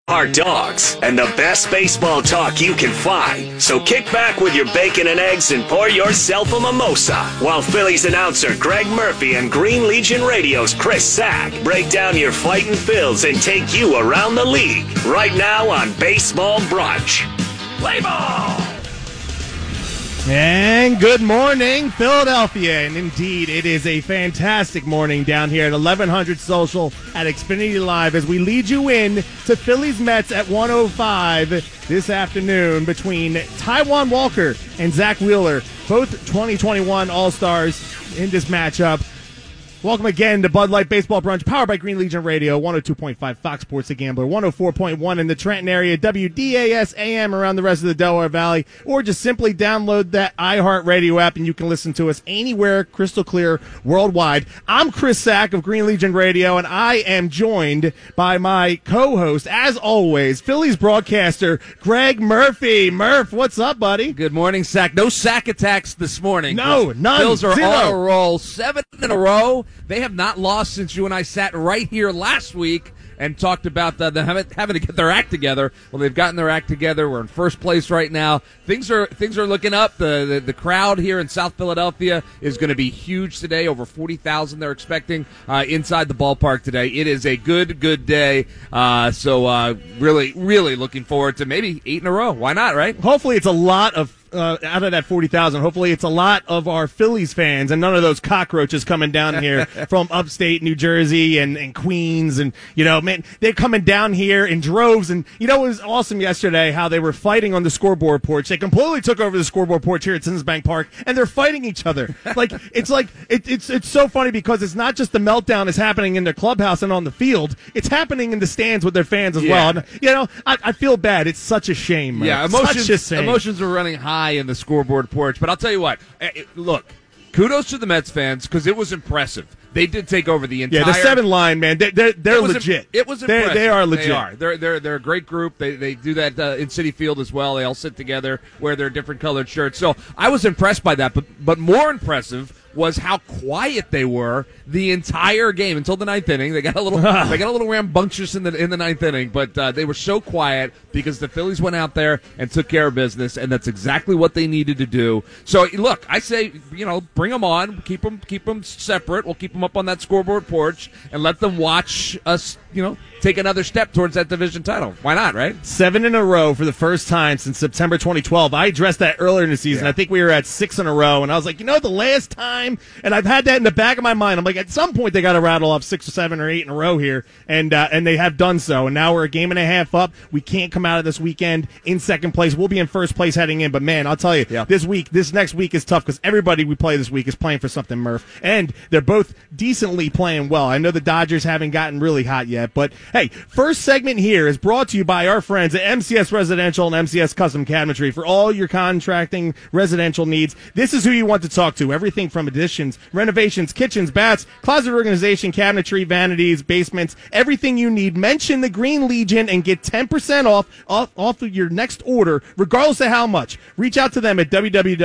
Hard dogs, and the best baseball talk you can find. So kick back with your bacon and eggs and pour yourself a mimosa while Phillies announcer Greg Murphy and Green Legion Radio's Chris Sack break down your fighting Phils and take you around the league. Right now on Baseball Brunch. Play ball! And good morning, Philadelphia. And indeed, it is a fantastic morning down here at 1100 Social at Xfinity Live as we lead you in to Phillies Mets at 105 this afternoon between Taijuan Walker and Zach Wheeler, both 2021 All-Stars in this matchup. Welcome again to Bud Light Baseball Brunch, powered by Green Legion Radio, 102.5 Fox Sports The Gambler, 104.1 in the Trenton area, WDAS AM around the rest of the Delaware Valley, or just simply download that iHeartRadio app and you can listen to us anywhere, crystal clear, worldwide. I'm Chris Sack of Green Legion Radio, and I am joined by my co-host, as always, Phillies broadcaster Greg Murphy. Murph, what's up, buddy? Good morning, Sack. No sack attacks this morning. No, none. Phils are Zero. on a roll. 7 in a row. They have not lost since you and I sat right here last week and talked about them having to get their act together. Well, they've gotten their act together. We're in first place right now. Things are looking up. The crowd here in South Philadelphia is going to be huge today. Over 40,000 they're expecting inside the ballpark today. It is a good day. So really, really looking forward to maybe 8 in a row. Why not, right? Hopefully it's a lot of out of that 40,000, hopefully it's a lot of our Phillies fans and none of those cockroaches coming down here from upstate New Jersey and Queens. And, you know, man, they're coming down here in droves. And, you know, it was awesome yesterday how they were fighting on the scoreboard porch. They completely took over the scoreboard porch here at Citizens Bank Park, and they're fighting each other. It's so funny because it's not just the meltdown is happening in their clubhouse and on the field. It's happening in the stands with their fans as well. And, you know, I feel bad. It's such a shame. Yeah, emotions are running high in the scoreboard porch. But I'll tell you what, look, kudos to the Mets fans because it was impressive. They did take over the entire. Yeah, the 7 line, man, they're legit. It was impressive. They are legit. They are. They're a great group. They do that in Citi Field as well. They all sit together, wear their different colored shirts. So I was impressed by that. But more impressive was how quiet they were the entire game until the ninth inning. They got a little rambunctious in the ninth inning, but they were so quiet because the Phillies went out there and took care of business, and that's exactly what they needed to do. So look, I say, you know, bring them on, keep them separate. We'll keep them up on that scoreboard porch and let them watch us, you know, take another step towards that division title. Why not, right? 7 in a row for the first time since September 2012. I addressed that earlier in the season. Yeah. I think we were at 6 in a row, and I was like, you know, the last time, and I've had that in the back of my mind. I'm like, at some point they got to rattle off 6 or 7 or 8 in a row here, and they have done so. And now we're a game and a half up. We can't come out of this weekend in second place. We'll be in first place heading in, but man, I'll tell you, this next week is tough because everybody we play this week is playing for something, Murph, and they're both decently playing well. I know the Dodgers haven't gotten really hot yet, but hey, first segment here is brought to you by our friends at MCS Residential and MCS Custom Cabinetry. For all your contracting residential needs, this is who you want to talk to. Everything from additions, renovations, kitchens, baths, closet organization, cabinetry, vanities, basements, everything you need. Mention the Green Legion and get 10% off of your next order, regardless of how much. Reach out to them at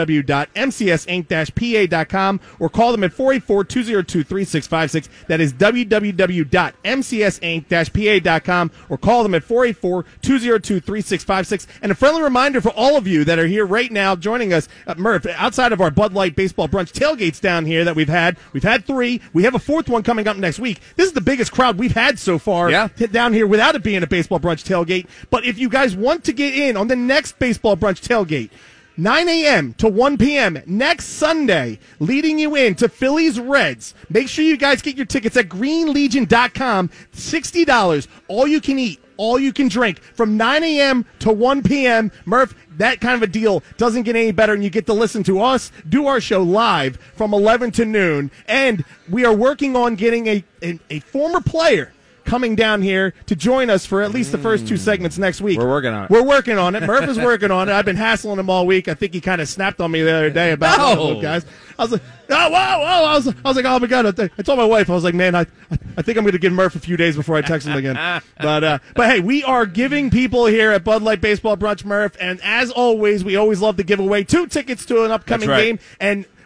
www.mcsinc-pa.com or call them at 484-202-3656. That is www.mcsinc-pa.com or call them at 484-202-3656. And a friendly reminder for all of you that are here right now joining us at Murph, outside of our Bud Light Baseball Brunch tailgates down here that we've had 3. We have a 4th one coming up next week. This is the biggest crowd we've had so far down here without it being a Baseball Brunch tailgate. But if you guys want to get in on the next Baseball Brunch tailgate, 9 a.m. to 1 p.m. next Sunday, leading you into Phillies Reds. Make sure you guys get your tickets at greenlegion.com. $60, all you can eat, all you can drink, from 9 a.m. to 1 p.m. Murph, that kind of a deal doesn't get any better, and you get to listen to us do our show live from 11 to noon. And we are working on getting a former player coming down here to join us for at least the first 2 segments next week. We're working on it. Murph is working on it. I've been hassling him all week. I think he kind of snapped on me the other day about one of those guys. I was like, oh, whoa. I was like, oh my God. I told my wife, I was like, man, I think I'm going to give Murph a few days before I text him again. But hey, we are giving people here at Bud Light Baseball Brunch, Murph, and as always, we always love to give away 2 tickets to an upcoming game. And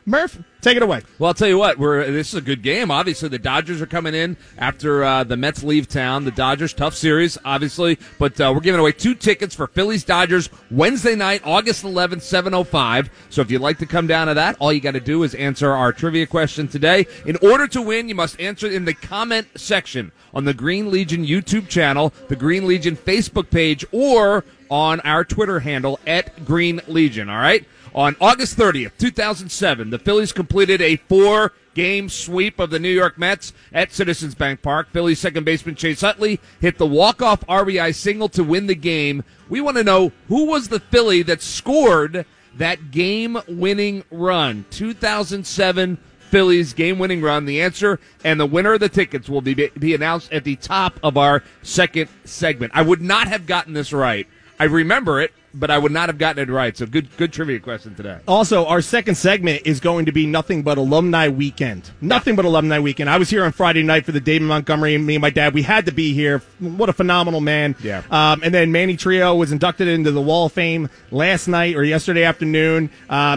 Murph, take it away. Well, I'll tell you what, this is a good game. Obviously, the Dodgers are coming in after the Mets leave town. The Dodgers, tough series, obviously, but we're giving away 2 tickets for Phillies-Dodgers Wednesday night, August 11th, 7:05. So if you'd like to come down to that, all you got to do is answer our trivia question today. In order to win, you must answer in the comment section on the Green Legion YouTube channel, the Green Legion Facebook page, or on our Twitter handle @Green Legion, all right? On August 30th, 2007, the Phillies completed a 4-game sweep of the New York Mets at Citizens Bank Park. Phillies second baseman Chase Utley hit the walk-off RBI single to win the game. We want to know who was the Philly that scored that game-winning run. 2007 Phillies game-winning run. The answer and the winner of the tickets will be announced at the top of our second segment. I would not have gotten this right. I remember it, but I would not have gotten it right. So good trivia question today. Also, our second segment is going to be nothing but alumni weekend. Nothing but alumni weekend. I was here on Friday night for the David Montgomery, and me and my dad, we had to be here. What a phenomenal man. Yeah. And then Manny Trio was inducted into the Wall of Fame last night or yesterday afternoon.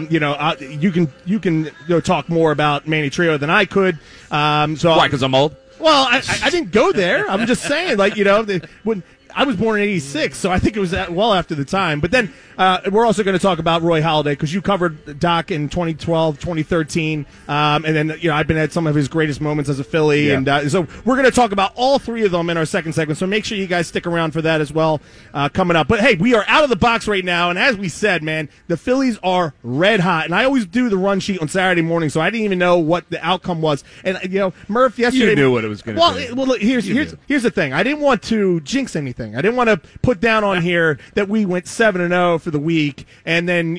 You can talk more about Manny Trio than I could. Why, because I'm old? Well, I didn't go there. I'm just saying, when I was born in '86, so I think it was well after the time. But then we're also going to talk about Roy Halladay because you covered Doc in 2012, 2013, and then I've been at some of his greatest moments as a Philly, yeah. And so we're going to talk about all 3 of them in our second segment. So make sure you guys stick around for that as well coming up. But hey, we are out of the box right now, and as we said, man, the Phillies are red hot, and I always do the run sheet on Saturday morning, so I didn't even know what the outcome was. And Murph yesterday, you knew what it was going to be. Well, look, here's the thing. I didn't want to jinx anything. I didn't want to put down on here that we went 7-0 for the week, and then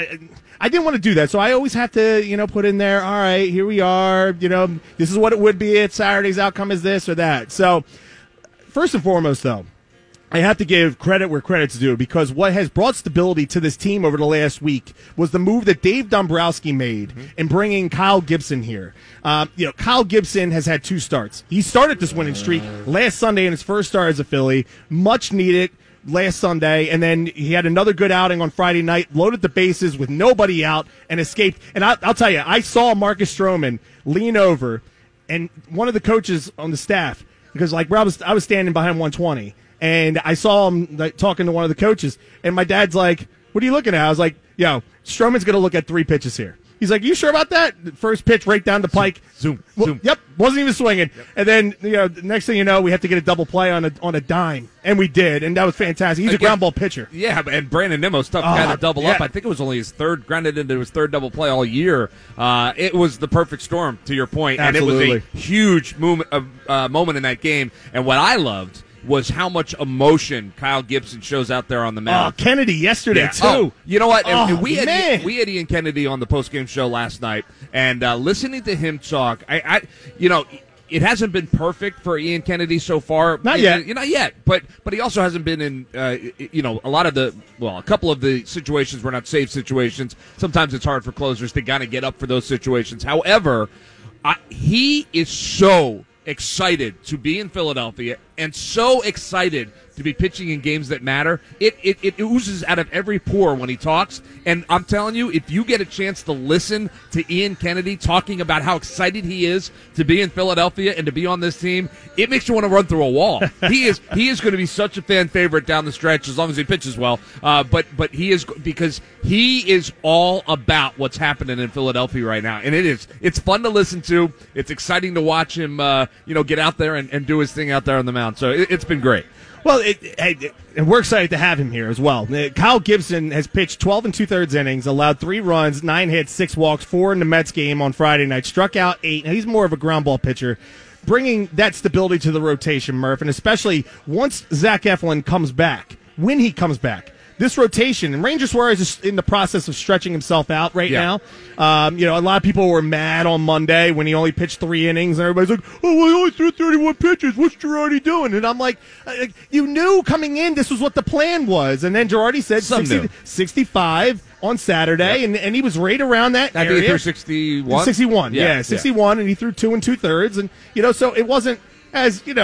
I didn't want to do that. So I always have to put in there. All right, here we are. This is what it would be if Saturday's outcome is this or that. So first and foremost, though, I have to give credit where credit's due because what has brought stability to this team over the last week was the move that Dave Dombrowski made in bringing Kyle Gibson here. Kyle Gibson has had 2 starts. He started this winning streak last Sunday in his first start as a Philly, much needed last Sunday, and then he had another good outing on Friday night, loaded the bases with nobody out, and escaped. And I'll tell you, I saw Marcus Stroman lean over, and one of the coaches on the staff, because I was standing behind 120, and I saw him talking to one of the coaches, and my dad's like, "What are you looking at?" I was like, Stroman's going to look at 3 pitches here. He's like, "You sure about that?" First pitch right down the pike. Zoom. Yep, wasn't even swinging. Yep. And then, next thing you know, we have to get a double play on a dime, and we did, and that was fantastic. He's a ground ball pitcher. Yeah, and Brandon Nimmo's tough guy to double up. I think it was only his third, grounded into his 3rd double play all year. It was the perfect storm, to your point, Absolutely. And it was a huge moment in that game. And what I loved was how much emotion Kyle Gibson shows out there on the mound. Oh, Kennedy yesterday, too. Oh, you know what? And we had man. Ian Kennedy on the postgame show last night, and listening to him talk, it hasn't been perfect for Ian Kennedy so far. Not yet. Not yet. But he also hasn't been in, a couple of the situations were not safe situations. Sometimes it's hard for closers to kind of get up for those situations. However, he is so excited to be in Philadelphia and so excited to be pitching in games that matter. It oozes out of every pore when he talks. And I'm telling you, if you get a chance to listen to Ian Kennedy talking about how excited he is to be in Philadelphia and to be on this team, it makes you want to run through a wall. He is going to be such a fan favorite down the stretch as long as he pitches well. But he is, because he is all about what's happening in Philadelphia right now. And it's fun to listen to. It's exciting to watch him get out there and do his thing out there on the mound. So it's been great. Well, and we're excited to have him here as well. Kyle Gibson has pitched 12 2/3 innings, allowed 3 runs, 9 hits, 6 walks, 4 in the Mets game on Friday night, struck out 8. Now, he's more of a ground ball pitcher, bringing that stability to the rotation, Murph, and especially once Zach Eflin comes back, when he comes back. This rotation, and Ranger Suarez is in the process of stretching himself out right now. A lot of people were mad on Monday when he only pitched 3 innings, and everybody's like, "Oh, well, he only threw 31 pitches. What's Girardi doing?" And I'm like, you knew coming in this was what the plan was. And then Girardi said 65 on Saturday, and he was right around that area. I think he threw 61. 61, yeah, 61, and he threw 2 2/3. And, so it wasn't as,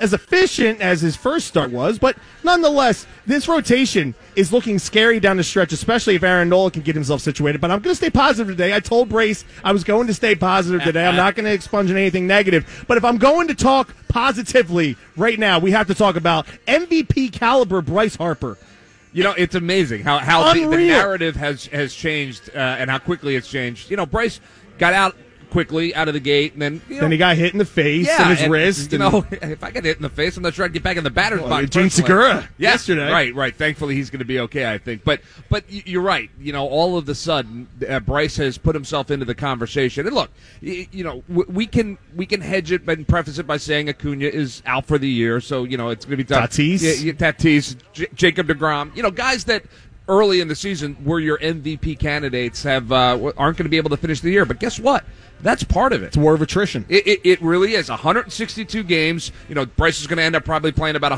as efficient as his first start was, but nonetheless, this rotation is looking scary down the stretch, especially if Aaron Nola can get himself situated. But I'm going to stay positive today. I told Brace I was going to stay positive today. I'm not going to expunge on anything negative. But if I'm going to talk positively right now, we have to talk about MVP caliber Bryce Harper. You know, it's amazing how the narrative has changed and how quickly it's changed. You know, Bryce got out quickly out of the gate, and then then he got hit in the face and his wrist. You know, if I get hit in the face, I'm not sure I'd get back in the batter's box. Gene Segura yesterday, right. Thankfully, he's going to be okay, I think. But you're right. You know, all of a sudden, Bryce has put himself into the conversation. And look, you know, we can hedge it and preface it by saying Acuna is out for the year, so you know it's going to be tough. Tatis, Jacob deGrom, you know, guys that early in the season were your MVP candidates aren't going to be able to finish the year. But guess what? That's part of it. It's a war of attrition. It really is. 162 games. You know, Bryce is going to end up probably playing about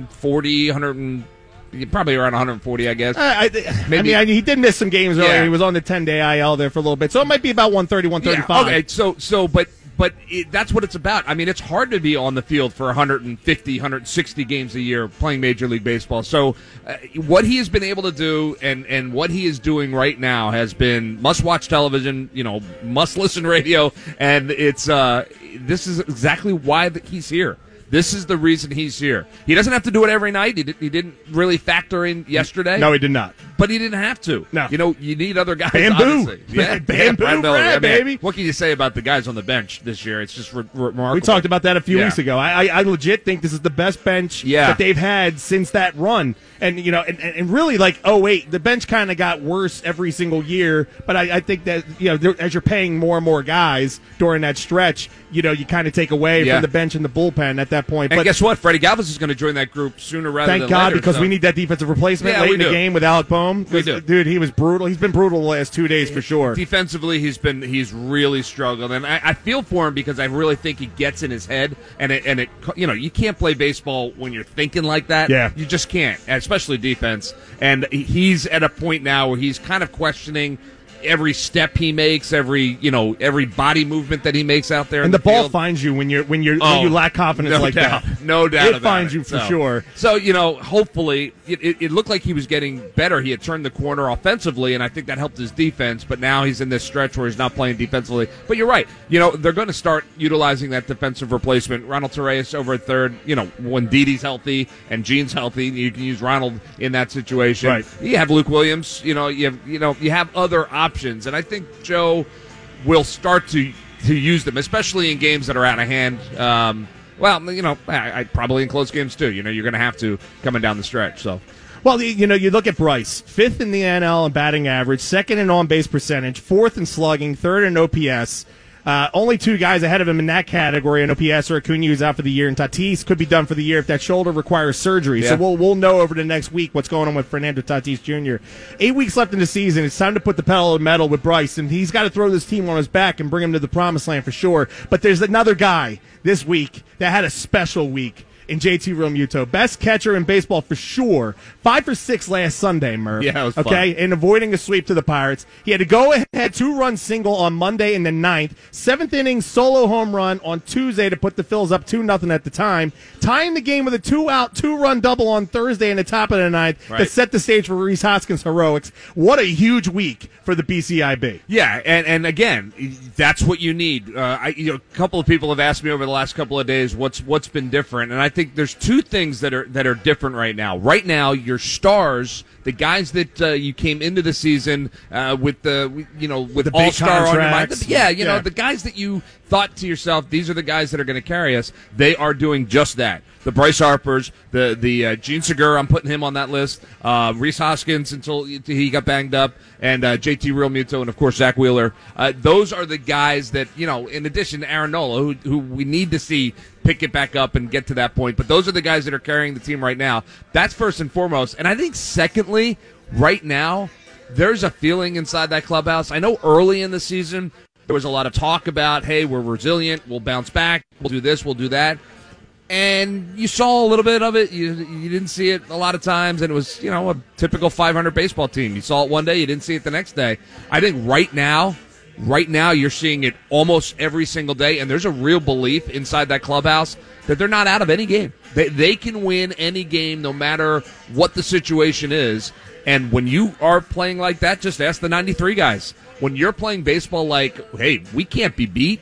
140, probably around 140, I guess. Maybe. I mean, he did miss some games earlier. Yeah. He was on the 10-day IL there for a little bit. So it might be about 130, 135. Yeah, okay, but that's what it's about. I mean, it's hard to be on the field for 150, 160 games a year playing Major League Baseball. So what he has been able to do and what he is doing right now has been must-watch television, you know, must-listen radio, and it's this is exactly why he's here. This is the reason he's here. He doesn't have to do it every night. He didn't really factor in yesterday. No, he did not. But he didn't have to. No. You know, you need other guys. Bamboo. Yeah, Bamboo, baby. What can you say about the guys on the bench this year? It's just remarkable. We talked about that a few weeks ago. I legit think this is the best bench that they've had since that run. And, you know, and really, like, the bench kind of got worse every single year. But I think that, you know, as you're paying more and more guys during that stretch, you know, you kind of take away from the bench and the bullpen at that point. And guess what? Freddie Galvis is going to join that group sooner rather than later. Thank God, because we need that defensive replacement late in the game with Alec Boehm. We do. Dude, he was brutal. He's been brutal the last 2 days for sure. Defensively, he's really struggled. And I feel for him because I really think he gets in his head. And it you know, you can't play baseball when you're thinking like that. Yeah. You just can't, especially defense. And he's at a point now where he's kind of questioning every step he makes, every body movement that he makes out there. And the ball field finds you when you lack confidence that. No doubt. It finds you for sure. So you know, hopefully, it looked like he was getting better. He had turned the corner offensively, and I think that helped his defense. But now he's in this stretch where he's not playing defensively. But you're right. You know, they're going to start utilizing that defensive replacement. Ronald Torreyes over at third. You know, when Didi's healthy and Gene's healthy, you can use Ronald in that situation. Right. You have Luke Williams. You have other options. And I think Joe will start to use them, especially in games that are out of hand. Well, you know, I probably in close games too. You know, you're going to have to coming down the stretch. So, well, you know, you look at Bryce, 5th in the NL in batting average, 2nd in on-base percentage, 4th in slugging, 3rd in OPS. Only 2 guys ahead of him in that category in OPS are Acuna, who's out for the year, and Tatis could be done for the year if that shoulder requires surgery. Yeah. So we'll know over the next week what's going on with Fernando Tatis Jr. 8 weeks left in the season. It's time to put the pedal to the metal with Bryce, and he's got to throw this team on his back and bring him to the promised land for sure. But there's another guy this week that had a special week in JT Realmuto. Best catcher in baseball for sure. 5 for 6 last Sunday, Murph. Yeah, it was okay, fun. and avoiding a sweep to the Pirates. He had to go ahead 2-run single on Monday in the 9th. 7th inning solo home run on Tuesday to put the Phils up 2-0 at the time. Tying the game with a 2-out, 2-run double on Thursday in the top of the 9th that set the stage for Rhys Hoskins' heroics. What a huge week for the BCIB. Yeah, and again, that's what you need. A couple of people have asked me over the last couple of days what's been different, and I think there's 2 things that are different right now. Right now, your stars, the guys that you came into the season with the all-star on your mind, the guys that you thought to yourself, these are the guys that are going to carry us. They are doing just that. The Bryce Harpers, the Gene Segura, I'm putting him on that list. Rhys Hoskins until he got banged up, and JT Realmuto, and of course Zach Wheeler. Those are the guys that, you know, in addition to Aaron Nola, who we need to see pick it back up and get to that point. But those are the guys that are carrying the team right now. That's first and foremost. And I think secondly, right now, there's a feeling inside that clubhouse. I know early in the season there was a lot of talk about, hey, we're resilient, we'll bounce back, we'll do this, we'll do that. And you saw a little bit of it. You didn't see it a lot of times, and it was, you know, a typical 500 baseball team. You saw it one day, you didn't see it the next day. I think right now, Right now, you're seeing it almost every single day, and there's a real belief inside that clubhouse that they're not out of any game. They can win any game no matter what the situation is. And when you are playing like that, just ask the 93 guys. When you're playing baseball like, hey, we can't be beat,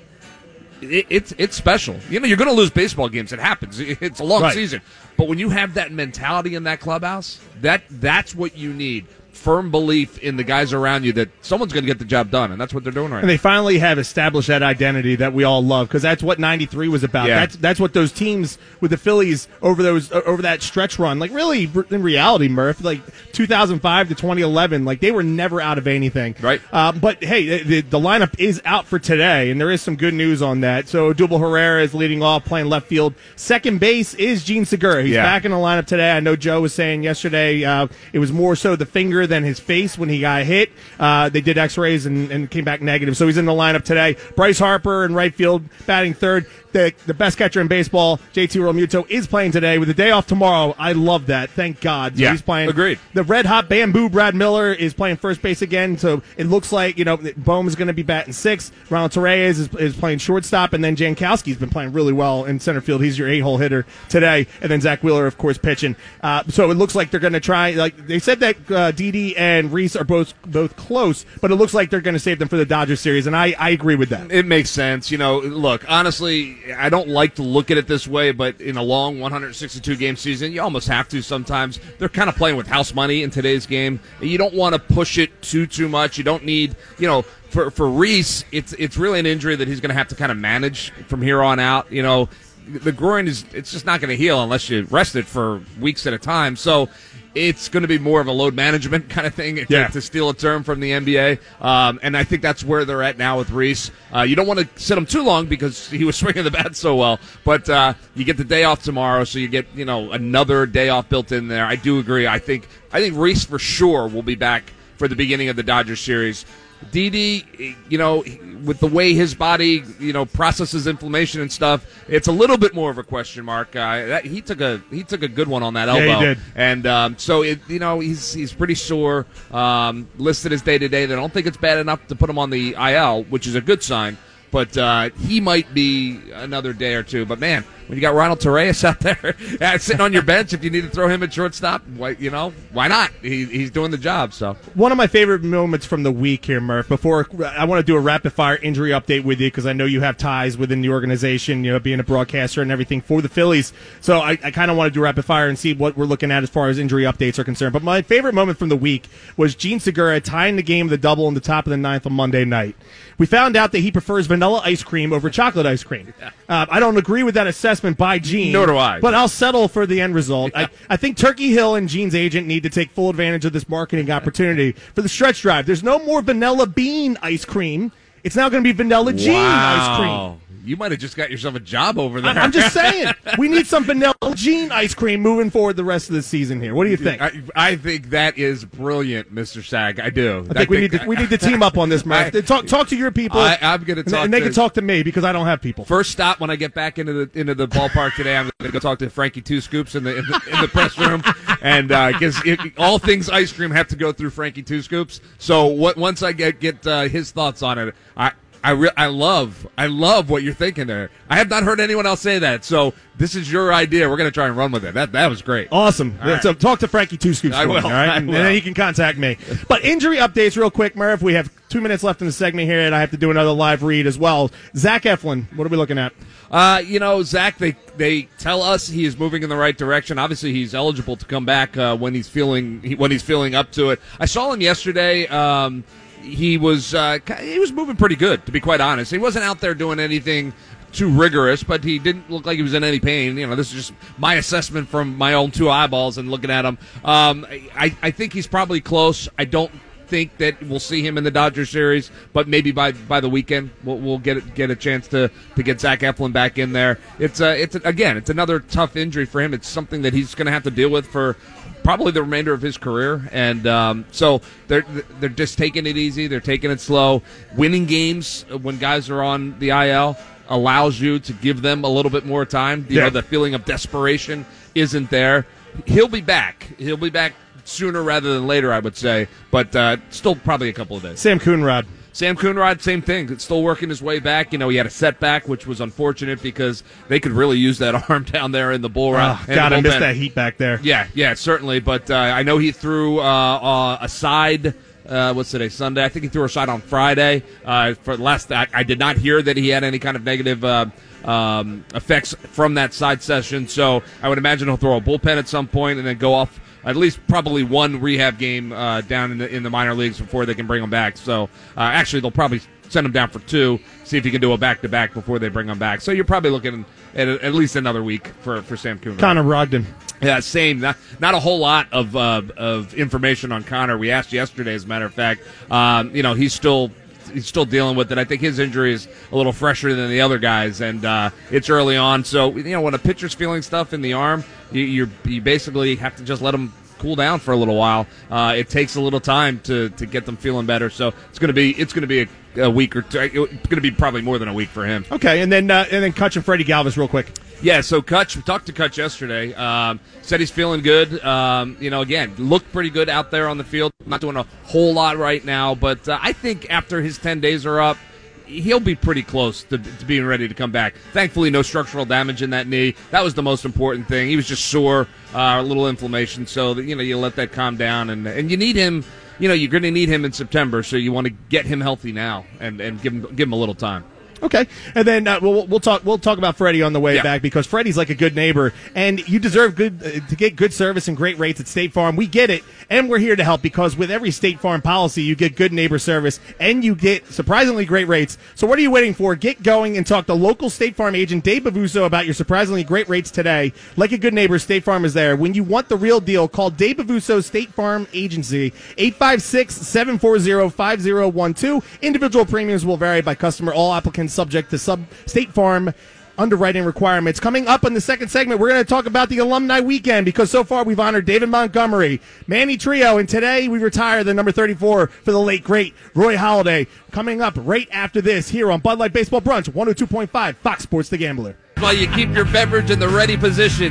it's special. You know, you're going to lose baseball games. It happens. It's a long season. But when you have that mentality in that clubhouse, that's what you need. Firm belief in the guys around you that someone's going to get the job done, and that's what they're doing right now. And they finally have established that identity that we all love, because that's what 93 was about. Yeah. That's what those teams with the Phillies over that stretch run, like really in reality, Murph, like 2005 to 2011, like they were never out of anything. Right. But hey, the lineup is out for today, and there is some good news on that. So Odubel Herrera is leading off, playing left field. Second base is Gene Segura. He's back in the lineup today. I know Joe was saying yesterday it was more so the finger than his face when he got hit. They did x-rays and came back negative. So he's in the lineup today. Bryce Harper in right field, batting third. The best catcher in baseball, JT Realmuto, is playing today with a day off tomorrow. I love that. Thank God. So he's playing. Agreed. The red-hot bamboo Brad Miller is playing first base again. So it looks like, Bohm is going to be batting sixth. Ronald Torreyes is playing shortstop. And then Jankowski's been playing really well in center field. He's your 8-hole hitter today. And then Zach Wheeler, of course, pitching. So it looks like they're going to try. Like they said that Didi and Reese are both close, but it looks like they're going to save them for the Dodgers series. And I agree with that. It makes sense. Look, honestly, I don't like to look at it this way, but in a long 162-game season, you almost have to sometimes. They're kind of playing with house money in today's game. You don't want to push it too much. You don't need, for Reese, it's really an injury that he's going to have to kind of manage from here on out. The groin it's just not going to heal unless you rest it for weeks at a time. So it's going to be more of a load management kind of thing, to steal a term from the NBA. And I think that's where they're at now with Reese. You don't want to sit him too long because he was swinging the bat so well. But you get the day off tomorrow, so you get another day off built in there. I do agree. I think Reese for sure will be back for the beginning of the Dodgers series. Didi, with the way his body, processes inflammation and stuff, it's a little bit more of a question mark. He took a good one on that elbow. Yeah, he did. And so he's pretty sore. Listed as day-to-day. They don't think it's bad enough to put him on the IL, which is a good sign. But he might be another day or two. But, man, when you got Ronald Torreyes out there sitting on your bench, if you need to throw him at shortstop, why not? He's doing the job. So one of my favorite moments from the week here, Murph, before I want to do a rapid-fire injury update with you because I know you have ties within the organization, being a broadcaster and everything for the Phillies. So I kind of want to do rapid-fire and see what we're looking at as far as injury updates are concerned. But my favorite moment from the week was Gene Segura tying the game with a double in the top of the ninth on Monday night. We found out that he prefers vanilla ice cream over chocolate ice cream. I don't agree with that assessment by Gene. Nor do I. But I'll settle for the end result. Yeah. I think Turkey Hill and Gene's agent need to take full advantage of this marketing opportunity for the stretch drive. There's no more vanilla bean ice cream. It's now going to be vanilla Gene ice cream. You might have just got yourself a job over there. I'm just saying. We need some vanilla Gene ice cream moving forward the rest of the season here. What do you think? I think that is brilliant, Mr. Sag. I do. I think we need to team up on this, Murph. Talk to your people. I'm going to talk, and they can talk to me because I don't have people. First stop when I get back into the ballpark today, I'm going to go talk to Frankie Two Scoops in the press room, and because all things ice cream have to go through Frankie Two Scoops. So once I get his thoughts on it, I love what you're thinking there. I have not heard anyone else say that. So this is your idea. We're going to try and run with it. That was great. Awesome. Right. So talk to Frankie Two Scoops. I will. All right? And then he can contact me. But injury updates real quick, Murph. We have 2 minutes left in the segment here, and I have to do another live read as well. Zach Eflin, what are we looking at? Zach, they tell us he is moving in the right direction. Obviously, he's eligible to come back when he's feeling up to it. I saw him yesterday. He was moving pretty good, to be quite honest. He wasn't out there doing anything too rigorous, but he didn't look like he was in any pain. This is just my assessment from my own two eyeballs and looking at him. I think he's probably close. I don't think that we'll see him in the Dodgers series, but maybe by the weekend we'll get a chance to get Zach Eflin back in there. It's another tough injury for him. It's something that he's going to have to deal with for probably the remainder of his career, and so they're just taking it easy. They're taking it slow. Winning games when guys are on the IL allows you to give them a little bit more time. The feeling of desperation isn't there. He'll be back. He'll be back sooner rather than later, I would say, but still probably a couple of days. Sam Coonrod. Sam Coonrod, same thing. It's still working his way back. He had a setback, which was unfortunate because they could really use that arm down there in the bull run. Oh, God, I missed that heat back there. Yeah, certainly. But I know he threw a side. What's today? Sunday. I think he threw a side on Friday. For the last, I did not hear that he had any kind of negative effects from that side session. So I would imagine he'll throw a bullpen at some point and then go off at least probably one rehab game down in the minor leagues before they can bring him back. So actually, they'll probably send him down for 2, see if he can do a back-to-back before they bring him back. So you're probably looking at least another week for Sam Coonrod. Connor Brogdon. Yeah, same. Not a whole lot of information on Connor. We asked yesterday, as a matter of fact. He's still dealing with it. I think his injury is a little fresher than the other guys, and it's early on. So when a pitcher's feeling stuff in the arm, you basically have to just let him cool down for a little while. It takes a little time to get them feeling better. So it's going to be a week or two. It's going to be probably more than a week for him. Okay, and then Kutch and Freddie Galvis real quick. Yeah, so Kutch, we talked to Kutch yesterday. Said he's feeling good. Again, looked pretty good out there on the field. Not doing a whole lot right now, but I think after his 10 days are up, he'll be pretty close to being ready to come back. Thankfully, no structural damage in that knee. That was the most important thing. He was just sore, a little inflammation. So that, you let that calm down, and you need him. You're going to need him in September, so you want to get him healthy now and give him a little time. Okay, and then we'll talk about Freddie on the way back, because Freddie's like a good neighbor, and you deserve to get good service and great rates at State Farm. We get it, and we're here to help, because with every State Farm policy, you get good neighbor service and you get surprisingly great rates. So what are you waiting for? Get going and talk to local State Farm agent Dave Bavuso about your surprisingly great rates today. Like a good neighbor, State Farm is there. When you want the real deal, call Dave Bavuso State Farm Agency, 856-740-5012. Individual premiums will vary by customer. All applicants subject to State Farm underwriting requirements. Coming up in the second segment, we're going to talk about the alumni weekend, because so far we've honored David Montgomery, Manny Trio, and today we retire the number 34 for the late, great Roy Halladay. Coming up right after this here on Bud Light Baseball Brunch, 102.5 Fox Sports The Gambler. While you keep your beverage in the ready position,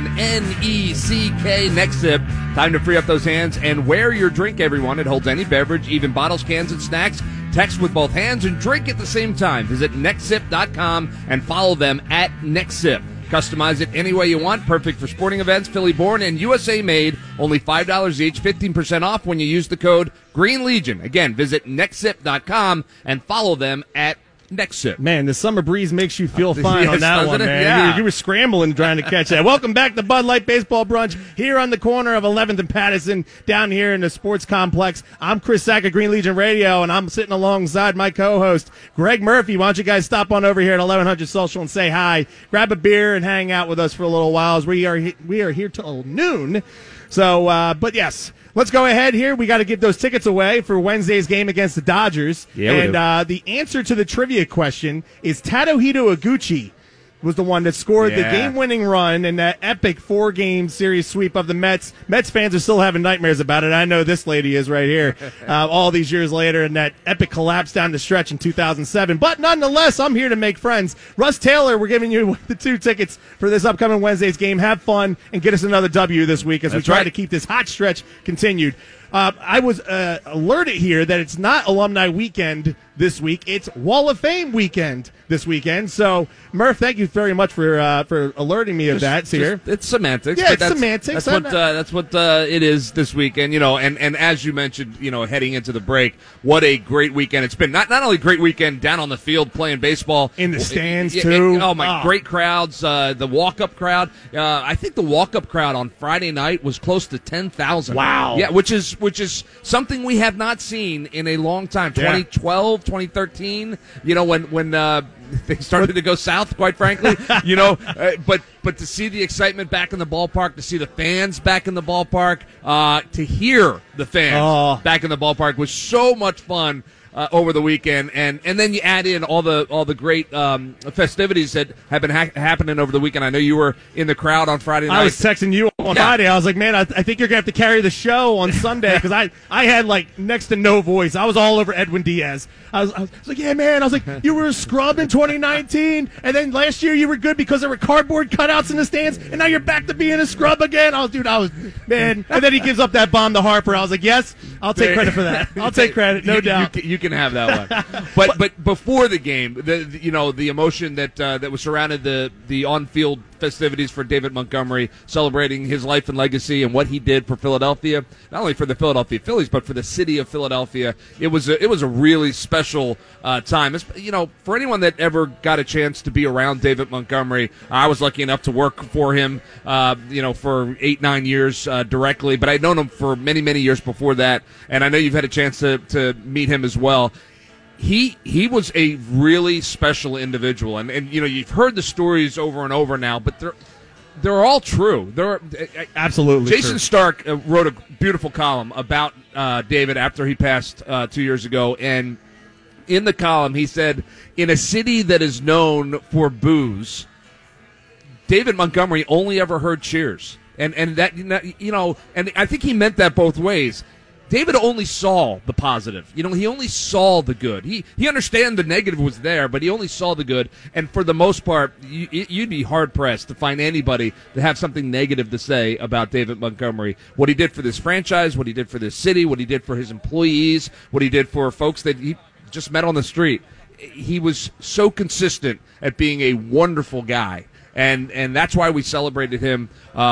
NECK Next Sip. Time to free up those hands and wear your drink, everyone. It holds any beverage, even bottles, cans, and snacks. Text with both hands and drink at the same time. Visit nextsip.com and follow them at NextSip. Customize it any way you want. Perfect for sporting events. Philly born and USA made. Only $5 each. 15% off when you use the code Green Legion. Again, visit nextsip.com and follow them at Next Sip. Man, the summer breeze makes you feel fine Yes, on that one, it? man. Yeah. You were scrambling trying to catch that. Welcome back to Bud Light Baseball Brunch here on the corner of 11th and Patterson down here in the sports complex. I'm Chris Sack of Green Legion Radio, and I'm sitting alongside my co-host, Greg Murphy. Why don't you guys stop on over here at 1100 Social and say hi, grab a beer, and hang out with us for a little while, as we are here till noon. So, but yes, let's go ahead here. We got to give those tickets away for Wednesday's game against the Dodgers. Yeah, and the answer to the trivia question is Tadahito Iguchi was the one that scored the game-winning run in that epic 4-game series sweep of the Mets. Mets fans are still having nightmares about it. I know this lady is right here all these years later, in that epic collapse down the stretch in 2007. But nonetheless, I'm here to make friends. Russ Taylor, we're giving you the 2 tickets for this upcoming Wednesday's game. Have fun and get us another W this week as we try to keep this hot stretch continued. I was alerted here that it's not Alumni Weekend this week. It's Wall of Fame weekend this weekend. So, Murph, thank you very much for alerting me of that. Here, it's semantics. Yeah, but it's semantics. That's what it is this weekend. And as you mentioned, heading into the break, what a great weekend it's been. Not only a great weekend down on the field playing baseball, in the stands too. Great crowds. The walk-up crowd. I think the walk-up crowd on Friday night was close to 10,000. Wow. Yeah, which is something we have not seen in a long time. 2012, 2013. When things started to go south, quite frankly. But to see the excitement back in the ballpark, to see the fans back in the ballpark, to hear the fans back in the ballpark was so much fun. Over the weekend, and then you add in all the great festivities that have been happening over the weekend. I know you were in the crowd on Friday night. I was texting you on Friday. I was like, man, I think you're gonna have to carry the show on Sunday, because I had like next to no voice. I was all over Edwin Diaz. I was like, yeah, man. I was like, you were scrubbing 2019, and then last year you were good because there were cardboard cutouts in the stands, and now you're back to being a scrub again. Man. And then he gives up that bomb to Harper. I was like, yes, I'll take credit for that. I'll take credit, no doubt. You can have that one. But before the game, the emotion that was surrounded the on-field festivities for David Montgomery, celebrating his life and legacy and what he did for Philadelphia, not only for the Philadelphia Phillies but for the city of Philadelphia. It was a really special time. For anyone that ever got a chance to be around David Montgomery, I was lucky enough to work for him, for 8-9 years directly, but I'd known him for many, many years before that, and I know you've had a chance to meet him as well. He was a really special individual, and you've heard the stories over and over now, but they're all true. They're absolutely Jason true. Stark wrote a beautiful column about David after he passed 2 years ago, and in the column he said, in a city that is known for booze, David Montgomery only ever heard cheers, and that and I think he meant that both ways. David only saw the positive. He only saw the good. He understand the negative was there, but he only saw the good. And for the most part, you'd be hard-pressed to find anybody that have something negative to say about David Montgomery. What he did for this franchise, what he did for this city, what he did for his employees, what he did for folks that he just met on the street. He was so consistent at being a wonderful guy. And that's why we celebrated him.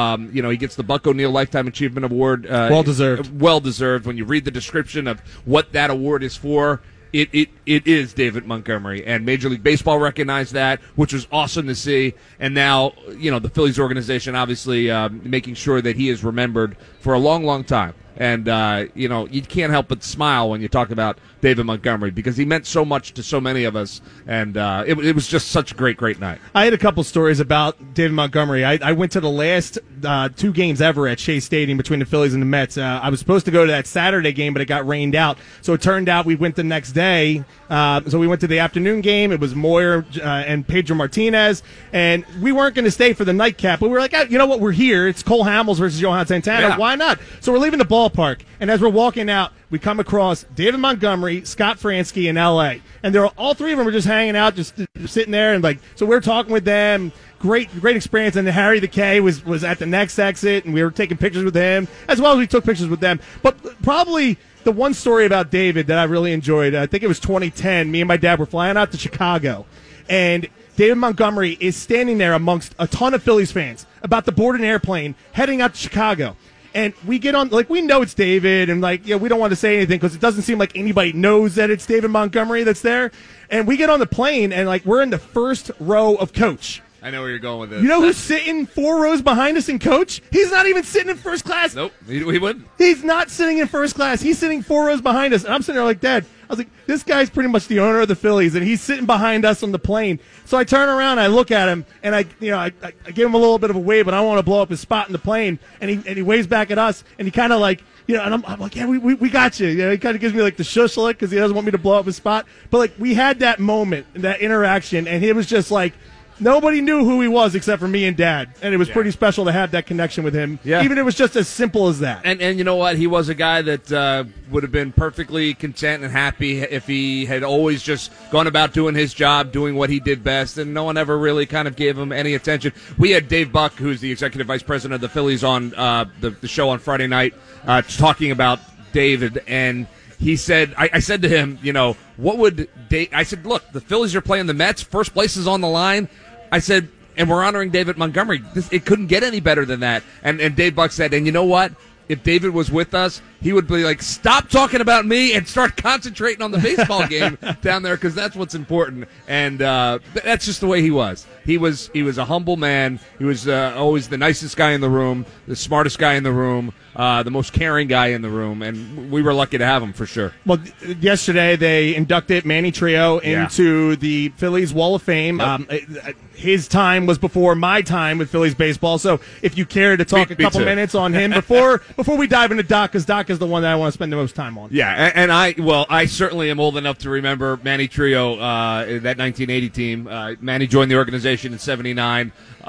He gets the Buck O'Neil Lifetime Achievement Award. Well deserved. Well deserved. When you read the description of what that award is for, it is David Montgomery. And Major League Baseball recognized that, which was awesome to see. And now, the Phillies organization obviously making sure that he is remembered for a long, long time. And, you can't help but smile when you talk about David Montgomery because he meant so much to so many of us. And it was just such a great, great night. I had a couple stories about David Montgomery. I went to the last 2 games ever at Shea Stadium between the Phillies and the Mets. I was supposed to go to that Saturday game, but it got rained out. So it turned out we went the next day. So we went to the afternoon game. It was Moyer and Pedro Martinez. And we weren't going to stay for the nightcap. But we were like, you know what? We're here. It's Cole Hamels versus Johan Santana. Yeah. Why not? So we're leaving the ballpark. And as we're walking out, we come across David Montgomery, Scott Fransky in L.A. And all 3 of them were just hanging out, just sitting there. And so we're talking with them. Great experience. And then Harry the K was at the next exit, and we were taking pictures with him, as well as we took pictures with them. But probably the one story about David that I really enjoyed, I think it was 2010, me and my dad were flying out to Chicago. And David Montgomery is standing there amongst a ton of Phillies fans about to board an airplane heading out to Chicago. And we get on, we know it's David, and we don't want to say anything because it doesn't seem like anybody knows that it's David Montgomery that's there. And we get on the plane, and we're in the first row of coach. I know where you're going with this. You know who's sitting 4 rows behind us in coach? He's not even sitting in first class. Nope, he wouldn't. He's not sitting in first class. He's sitting 4 rows behind us. And I'm sitting there like, Dad, I was like, this guy's pretty much the owner of the Phillies, and he's sitting behind us on the plane. So I turn around, I look at him, and I give him a little bit of a wave, but I don't want to blow up his spot in the plane. And he waves back at us, and he kind of and I'm like, yeah, we got you. He kind of gives me the shush look because he doesn't want me to blow up his spot. But we had that moment, that interaction, and it was just nobody knew who he was except for me and Dad, and it was pretty special to have that connection with him. Yeah. Even if it was just as simple as that. And you know what? He was a guy that would have been perfectly content and happy if he had always just gone about doing his job, doing what he did best, and no one ever really kind of gave him any attention. We had Dave Buck, who's the executive vice president of the Phillies, on the show on Friday night talking about David, and he said, I said to him, what would Dave, I said, look, the Phillies are playing the Mets, first place is on the line. I said, and we're honoring David Montgomery. It couldn't get any better than that. And Dave Buck said, and you know what? If David was with us, he would be like, stop talking about me and start concentrating on the baseball game down there because that's what's important. And that's just the way he was. He was a humble man. He was always the nicest guy in the room, the smartest guy in the room, the most caring guy in the room, and we were lucky to have him for sure. Well, yesterday they inducted Manny Trillo into the Phillies Wall of Fame. Yep. His time was before my time with Phillies baseball, so if you care to talk a couple minutes on him before we dive into Doc, because Doc is the one that I want to spend the most time on. Yeah, and I certainly am old enough to remember Manny Trillo, that 1980 team. Manny joined the organization in '79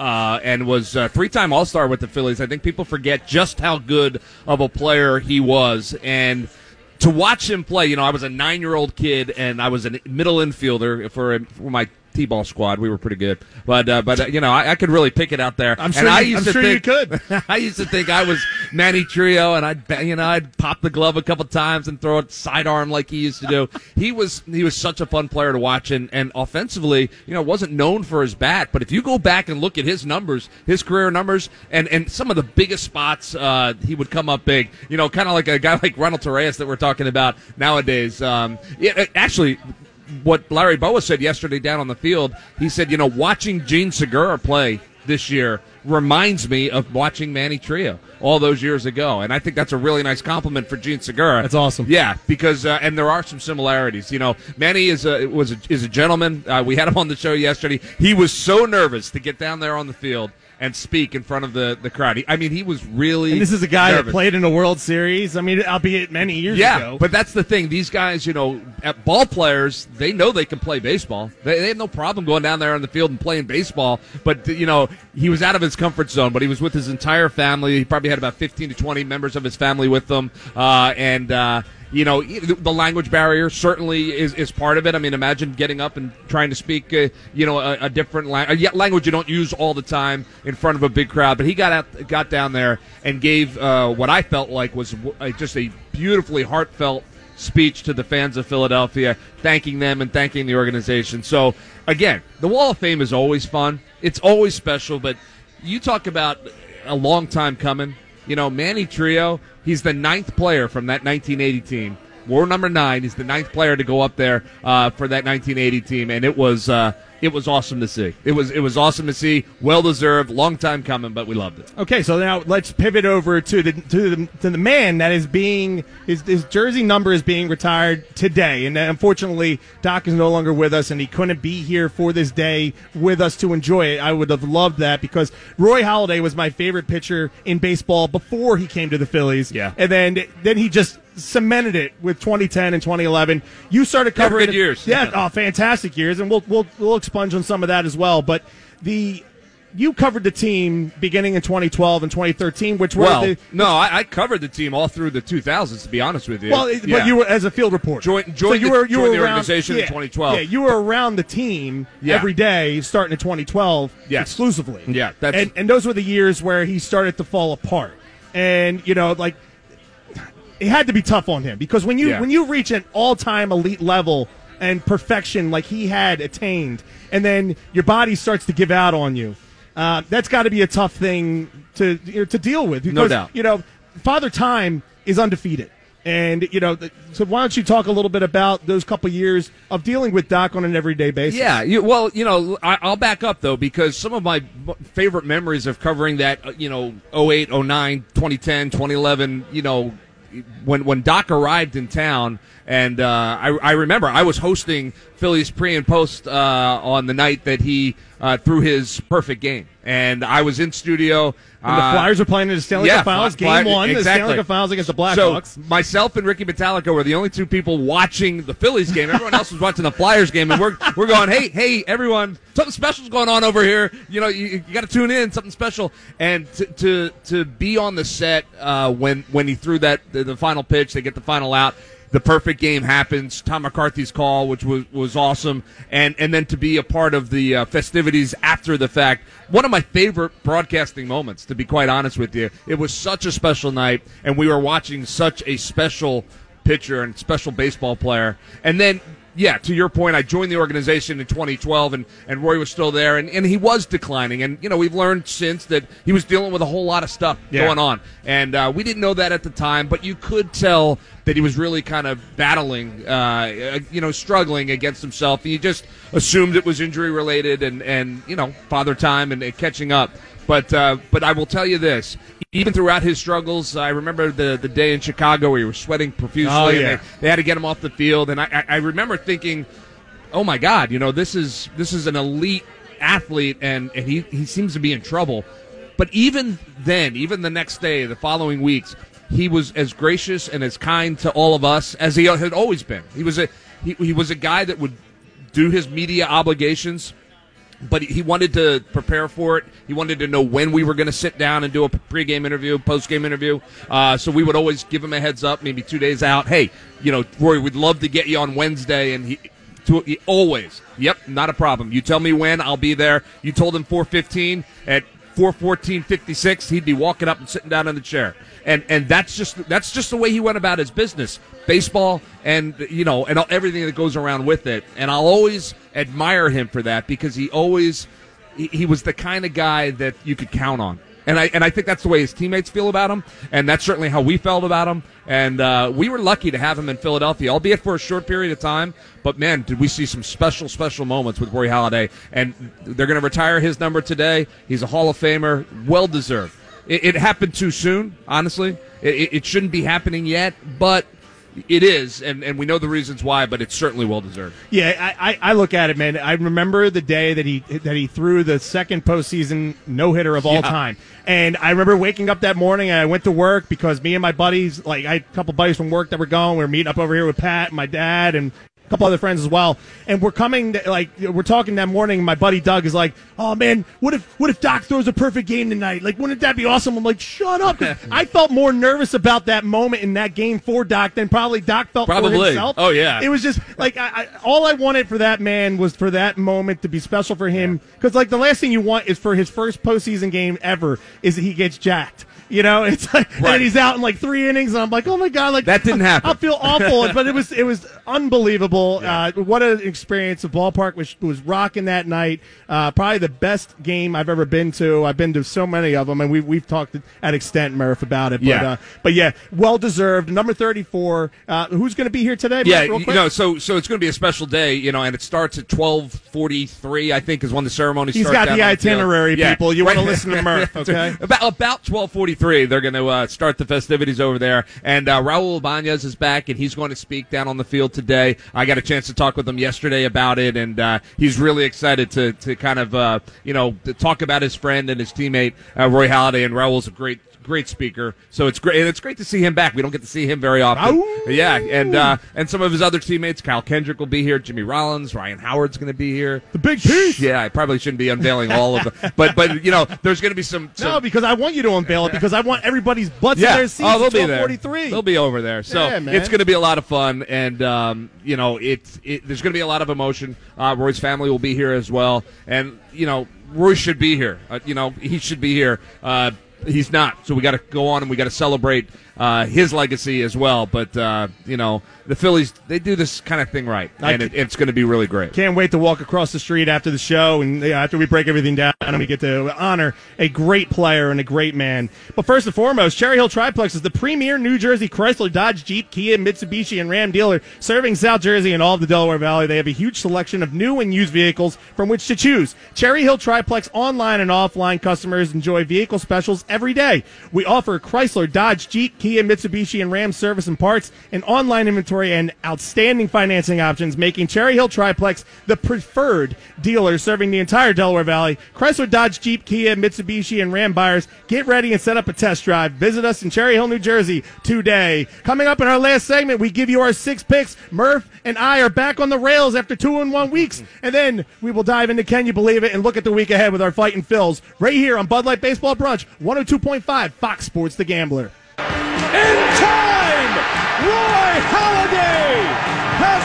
and was a 3-time All-Star with the Phillies. I think people forget just how good of a player he was, and to watch him play, I was a 9-year-old kid, and I was a middle infielder for my T-ball squad. We were pretty good, but I could really pick it out there. I'm sure you could. I used to think I was Manny Trio, and I'd pop the glove a couple times and throw it sidearm like he used to do. He was such a fun player to watch, and offensively, wasn't known for his bat. But if you go back and look at his numbers, his career numbers, and some of the biggest spots, he would come up big. Kind of like a guy like Ronald Torres that we're talking about nowadays. Actually, what Larry Boa said yesterday down on the field, he said, watching Gene Segura play this year reminds me of watching Manny Trio all those years ago, and I think that's a really nice compliment for Gene Segura. That's awesome. Yeah, because and there are some similarities. Manny is a gentleman. We had him on the show yesterday. He was so nervous to get down there on the field and speak in front of the crowd. He was really And this is a guy nervous. that played in a World Series, albeit many years ago. Yeah, but that's the thing. These guys, ball players, they know they can play baseball. They have no problem going down there on the field and playing baseball. But, he was out of his comfort zone, but he was with his entire family. He probably had about 15 to 20 members of his family with them. The language barrier certainly is part of it. Imagine getting up and trying to speak, a different language you don't use all the time in front of a big crowd. But he got down there and gave what I felt like was just a beautifully heartfelt speech to the fans of Philadelphia, thanking them and thanking the organization. So, again, the Wall of Fame is always fun. It's always special, but you talk about a long time coming. Manny Trio, he's the 9th player from that 1980 team. War number 9. He's the 9th player to go up there for that 1980 team, and it was awesome to see. It was awesome to see. Well deserved. Long time coming, but we loved it. Okay, so now let's pivot over to the man that is being his jersey number is being retired today, and unfortunately Doc is no longer with us, and he couldn't be here for this day with us to enjoy it. I would have loved that because Roy Halladay was my favorite pitcher in baseball before he came to the Phillies. Yeah, and then he just cemented it with 2010 and 2011. You started covering good years. Yeah, fantastic years, and we'll expunge on some of that as well. But you covered the team beginning in 2012 and 2013, which were I covered the team all through the 2000s. To be honest with you, but you were as a field reporter. Joined the organization in 2012. Yeah, you were around the team every day, starting in 2012 exclusively. Yeah, and those were the years where he started to fall apart, and it had to be tough on him because when you reach an all-time elite level and perfection like he had attained, and then your body starts to give out on you, that's got to be a tough thing to deal with. Because, no doubt. Father Time is undefeated, and so why don't you talk a little bit about those couple years of dealing with Doc on an everyday basis? Yeah, I'll back up though because some of my favorite memories of covering that 08, 09, 2010, 2011, when Doc arrived in town, and I remember I was hosting Phillies pre and post on the night that he threw his perfect game, and I was in studio. And the Flyers were playing in the Stanley Cup Finals, Game 1, the Stanley Cup Finals against the Blackhawks. So myself and Ricky Metallica were the only two people watching the Phillies game. Everyone else was watching the Flyers game, and we're going, hey, everyone, something special's going on over here. You got to tune in, something special. And to be on the set when he threw the final pitch, they get the final out. The perfect game happens. Tom McCarthy's call, which was awesome, and then to be a part of the festivities after the fact. One of my favorite broadcasting moments, to be quite honest with you. It was such a special night, and we were watching such a special pitcher and special baseball player. And then, yeah, to your point, I joined the organization in 2012, and Roy was still there, and he was declining. And, we've learned since that he was dealing with a whole lot of stuff going on. And we didn't know that at the time, but you could tell that he was really kind of battling, struggling against himself. He just assumed it was injury-related and Father Time and catching up. But I will tell you this. Even throughout his struggles, I remember the day in Chicago where he was sweating profusely. Oh, yeah. And they had to get him off the field. And I remember thinking, oh, my God, this is an elite athlete, and he seems to be in trouble. But even then, even the next day, the following weeks, he was as gracious and as kind to all of us as he had always been. He was a guy that would do his media obligations, but he wanted to prepare for it. He wanted to know when we were going to sit down and do a pregame interview, postgame interview. So we would always give him a heads up, maybe 2 days out. Hey, Roy, we'd love to get you on Wednesday, and Always. Yep, not a problem. You tell me when, I'll be there. You told him 4:15. At 4:14:56, he'd be walking up and sitting down in the chair. And that's just the way he went about his business. Baseball and everything that goes around with it. And I'll always admire him for that, because he was the kind of guy that you could count on. And I think that's the way his teammates feel about him, and that's certainly how we felt about him. And we were lucky to have him in Philadelphia, albeit for a short period of time. But, man, did we see some special, special moments with Roy Halladay. And they're going to retire his number today. He's a Hall of Famer, well-deserved. It happened too soon, honestly. It shouldn't be happening yet, but it is, and we know the reasons why, but it's certainly well-deserved. Yeah, I look at it, man. I remember the day that he threw the second postseason no-hitter of all time. And I remember waking up that morning, and I went to work because me and my buddies, I had a couple buddies from work that were going. We were meeting up over here with Pat and my dad and a couple other friends as well. And we're talking that morning, and my buddy Doug is like, "Oh, man, what if Doc throws a perfect game tonight? Wouldn't that be awesome?" I'm like, "Shut up." I felt more nervous about that moment in that game for Doc than probably Doc felt for himself. Oh, yeah. It was just, all I wanted for that man was for that moment to be special for him. Because, the last thing you want is for his first postseason game ever is that he gets jacked. It's like, right. And he's out in 3 innings, and I'm like, oh my God, that didn't happen. I feel awful, but it was unbelievable. Yeah. What an experience! The ballpark was rocking that night. Probably the best game I've ever been to. I've been to so many of them, and we've talked at extent, Murph, about it. But yeah, well deserved. Number 34. Who's going to be here today? Yeah, Murph, real quick? so it's going to be a special day, and it starts at 12:43. I think is when the ceremony starts. He's got the itinerary, people. You want to listen to Murph, okay? About 12:43. They're going to start the festivities over there. And Raul Ibanez is back, and he's going to speak down on the field today. I got a chance to talk with him yesterday about it, and he's really excited to kind of, to talk about his friend and his teammate, Roy Halladay. And Raul's a great speaker, so it's great, and it's great to see him back. We don't get to see him very often. Ow. Yeah, and some of his other teammates, Kyle Kendrick will be here, Jimmy Rollins, Ryan Howard's going to be here. The big piece. Yeah, I probably shouldn't be unveiling all of them, but there's going to be some. No, because I want you to unveil it, because I want everybody's butts in their seats. Oh, they'll be there. 43. They'll be over there, so it's going to be a lot of fun, and there's going to be a lot of emotion. Roy's family will be here as well, and Roy should be here. He should be here. He's not, so we got to go on and we got to celebrate his legacy as well. But the Phillies, they do this kind of thing right, and it's going to be really great. Can't wait to walk across the street after the show and after we break everything down and we get to honor a great player and a great man. But first and foremost, Cherry Hill Triplex is the premier New Jersey Chrysler, Dodge, Jeep, Kia, Mitsubishi, and Ram dealer serving South Jersey and all of the Delaware Valley. They have a huge selection of new and used vehicles from which to choose. Cherry Hill Triplex online and offline customers enjoy vehicle specials every day. We offer Chrysler, Dodge, Jeep, Kia, Mitsubishi, and Ram service and parts and online inventory and outstanding financing options, making Cherry Hill Triplex the preferred dealer serving the entire Delaware Valley. Chrysler, Dodge, Jeep, Kia, Mitsubishi, and Ram buyers, get ready and set up a test drive. Visit us in Cherry Hill, New Jersey today. Coming up in our last segment, we give you our 6 picks. Murph and I are back on the rails after 2-1 weeks, and then we will dive into Can You Believe It and look at the week ahead with our Fightin' Phils right here on Bud Light Baseball Brunch, 102.5 Fox Sports The Gambler. In time, Roy Halladay has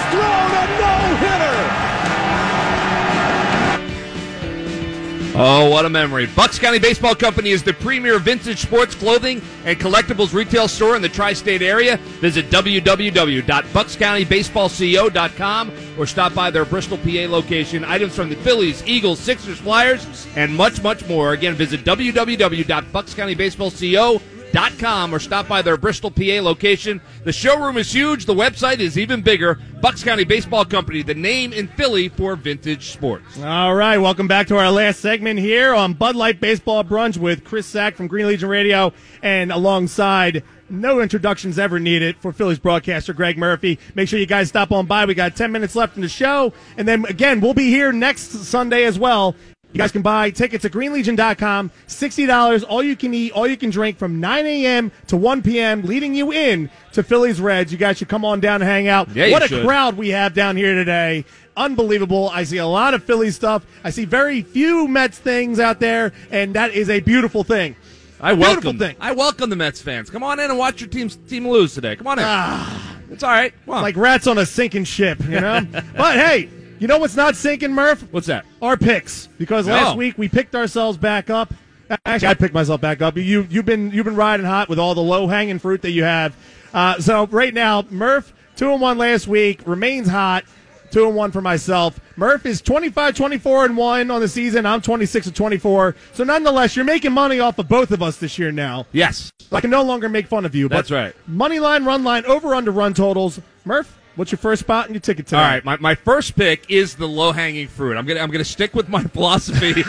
thrown a no-hitter. Oh, what a memory. Bucks County Baseball Company is the premier vintage sports clothing and collectibles retail store in the tri-state area. Visit www.buckscountybaseballco.com or stop by their Bristol, PA location. Items from the Phillies, Eagles, Sixers, Flyers, and much, much more. Again, visit www.buckscountybaseballco.com or stop by their Bristol, PA location. The showroom is huge. The website is even bigger. Bucks County Baseball Company, the name in Philly for vintage sports. All right, welcome back to our last segment here on Bud Light Baseball Brunch with Chris Sack from Green Legion Radio, and alongside, no introductions ever needed, for Phillies broadcaster Greg Murphy. Make sure you guys stop on by. We got 10 minutes left in the show, and then again, we'll be here next Sunday as well. You guys can buy tickets at greenlegion.com, $60, all you can eat, all you can drink from 9 a.m. to 1 p.m., leading you in to Phillies Reds. You guys should come on down and hang out. Yeah, what a crowd we have down here today. Unbelievable. I see a lot of Phillies stuff. I see very few Mets things out there, and that is a beautiful thing. I welcome the Mets fans. Come on in and watch your team lose today. Come on in. It's all right. Well, Like rats on a sinking ship, But hey, you know what's not sinking, Murph? what's that? Our picks. Because last week we picked ourselves back up. Actually, I picked myself back up. You've been riding hot with all the low-hanging fruit that you have. So right now, Murph, 2-1 last week, remains hot. 2-1 for myself. Murph is 25-24-1 on the season. I'm 26-24. So nonetheless, you're making money off of both of us this year now. Yes. I can no longer make fun of you. That's right. Money line, run line, over under run totals. Murph, what's your first spot and your ticket today? All right, my first pick is the low-hanging fruit. I'm gonna stick with my philosophy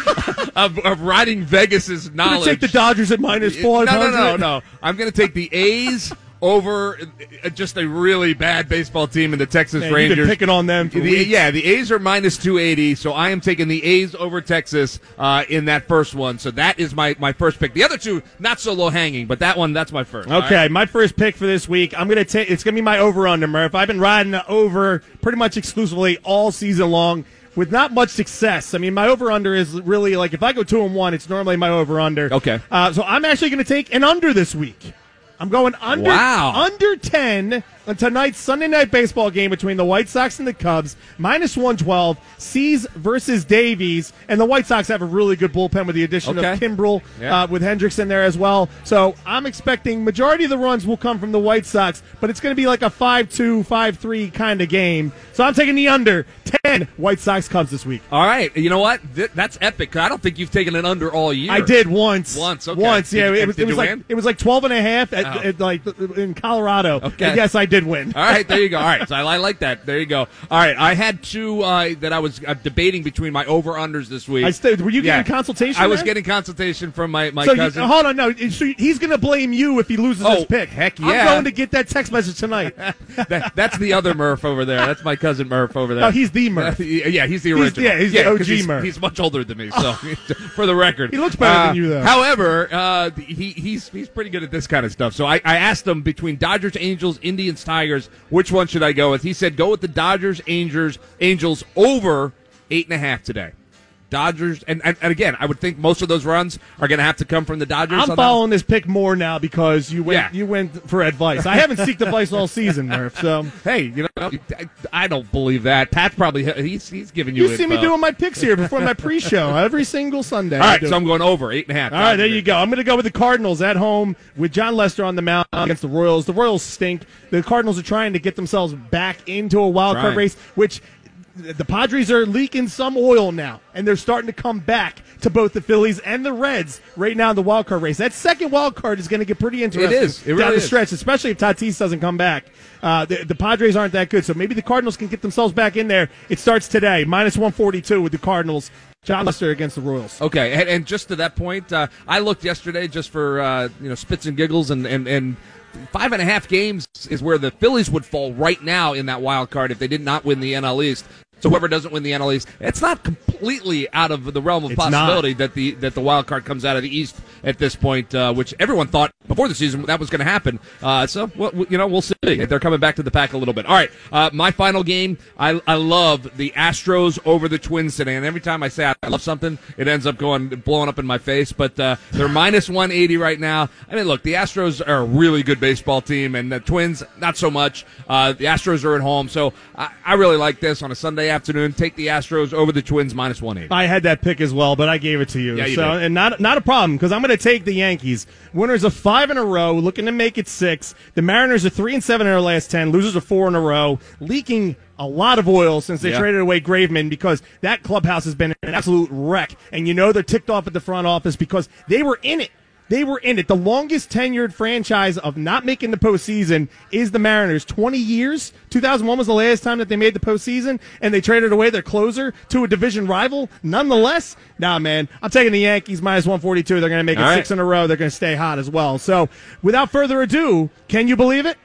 of riding Vegas's knowledge. I'm going to take the Dodgers at minus 400. No. I'm going to take the A's over just a really bad baseball team in the Texas Rangers. You've been picking on them for weeks. Yeah, the A's are minus 280, so I am taking the A's over Texas in that first one. So that is my first pick. The other two, not so low-hanging, but that's my first. Okay, right? My first pick for this week, it's going to be my over-under, Murph. I've been riding the over pretty much exclusively all season long with not much success. I mean, my over-under is really, like, if I go 2-1, it's normally my over-under. Okay. So I'm actually going to take an under this week. I'm going under 10 on tonight's Sunday Night Baseball game between the White Sox and the Cubs, minus 112, Cease versus Davies, and the White Sox have a really good bullpen with the addition of Kimbrel, with Hendricks in there as well. So I'm expecting majority of the runs will come from the White Sox, but it's going to be like a 5-2, 5-3 kind of game. So I'm taking the under 10 White Sox Cubs this week. All right. You know what? That's epic. I don't think you've taken an under all year. I did once. Okay. Once, yeah. Did you win? It was like 12.5 like in Colorado. Okay. And yes, I did win. All right, there you go. All right, so I like that. There you go. All right, I had two that I was debating between my over-unders this week. Were you getting consultation? I was there? getting consultation from my so cousin. Hold on, no. So he's going to blame you if he loses his pick. Heck yeah. I'm going to get that text message tonight. That's the other Murph over there. That's my cousin Murph over there. Oh, he's the Murph. Yeah, he's the original. He's the OG Murph. He's much older than me, so for the record. He looks better than you, though. However, he's pretty good at this kind of stuff. So I asked him between Dodgers, Angels, Indians, Tigers, which one should I go with? He said go with the Dodgers, Angels over 8.5 today. Dodgers, and again, I would think most of those runs are going to have to come from the Dodgers. I'm following this pick more now because you went for advice. I haven't seeked advice all season, Murph. So hey, I don't believe that. Pat's probably he's giving you. You see me doing my picks here before my pre-show every single Sunday. All right, so I'm going over 8.5. All right, there you go. I'm going to go with the Cardinals at home with John Lester on the mound against the Royals. The Royals stink. The Cardinals are trying to get themselves back into a wild card race, which the Padres are leaking some oil now, and they're starting to come back to both the Phillies and the Reds right now in the wild card race. That second wild card is going to get pretty interesting. It is. It really down the is. stretch, especially if Tatis doesn't come back. The Padres aren't that good, so maybe the Cardinals can get themselves back in there. It starts today, minus 142 with the Cardinals. John Lester against the Royals. Okay, and just to that point, I looked yesterday just for spits and giggles, and 5.5 games is where the Phillies would fall right now in that wild card if they did not win the NL East. So whoever doesn't win the NL East, it's not completely out of the realm of possibility that the wild card comes out of the East at this point, which everyone thought before the season that was going to happen. So we'll see. They're coming back to the pack a little bit. All right, my final game. I love the Astros over the Twins today, and every time I say I love something, it ends up blowing up in my face. But they're minus 180 right now. I mean, look, the Astros are a really good baseball team, and the Twins not so much. The Astros are at home, so I really like this on a Sunday afternoon. Take the Astros over the Twins minus 180. I had that pick as well, but I gave it to you. Yeah, you did. And not a problem because I'm going to take the Yankees. Winners of 5 in a row, looking to make it 6. The Mariners are 3-7 in their last 10. Losers are 4 in a row, leaking a lot of oil since they traded away Graveman because that clubhouse has been an absolute wreck. And they're ticked off at the front office because they were in it. They were in it. The longest tenured franchise of not making the postseason is the Mariners. 20 years. 2001 was the last time that they made the postseason, and they traded away their closer to a division rival. Nonetheless, man, I'm taking the Yankees minus 142. They're going to make it 6 in a row. They're going to stay hot as well. So, without further ado, can you believe it?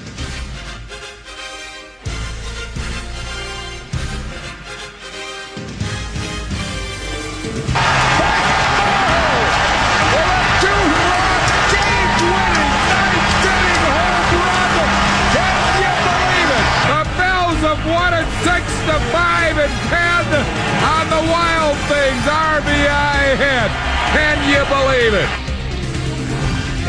The 5 and 10 on the Wild Things RBI hit. Can you believe it?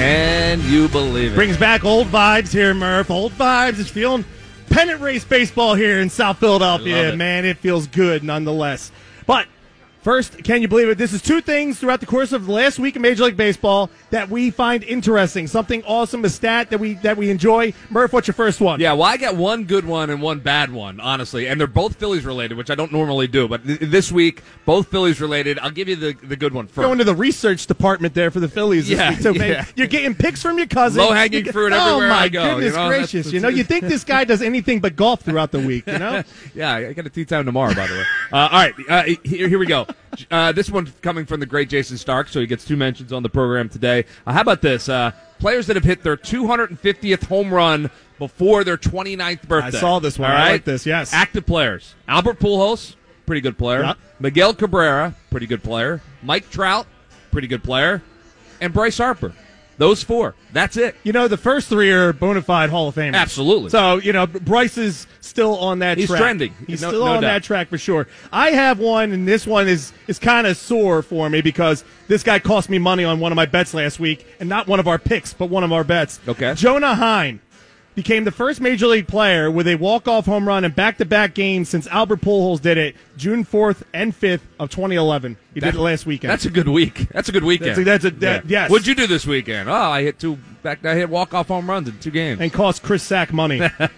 Can you believe it? Brings back old vibes here, Murph. Old vibes. It's feeling pennant race baseball here in South Philadelphia. Man, it feels good nonetheless. But first, can you believe it? This is two things throughout the course of the last week in Major League Baseball that we find interesting. Something awesome, a stat that we enjoy. Murph, what's your first one? Yeah, well, I got one good one and one bad one, honestly, and they're both Phillies related, which I don't normally do. But this week, both Phillies related. I'll give you the good one first. Going to the research department there for the Phillies this week. So you're getting picks from your cousin. Low-hanging fruit everywhere I go. Oh, my goodness gracious. You think this guy does anything but golf throughout the week, you know? Yeah, I got a tea time tomorrow, by the way. All right, here we go. This one coming from the great Jason Stark, so he gets 2 mentions on the program today. How about this? Players that have hit their 250th home run before their 29th birthday. I saw this one. All right? I like this, yes. Active players. Albert Pujols, pretty good player. Yep. Miguel Cabrera, pretty good player. Mike Trout, pretty good player. And Bryce Harper. Those 4. That's it. You know, the first 3 are bona fide Hall of Famers. Absolutely. So, Bryce is still on that He's track. trending. He's No still on doubt. that track for sure. I have one, and this one is kind of sore for me because this guy cost me money on one of my bets last week, and not one of our picks, but one of our bets. Okay. Jonah Heim became the first Major League player with a walk-off home run in back-to-back games since Albert Pujols did it June 4th and 5th of 2011. He did it last weekend. That's a good week. That's a good weekend. Yes. What'd you do this weekend? Oh, I hit walk-off home runs in 2 games. And cost Chris Sack money.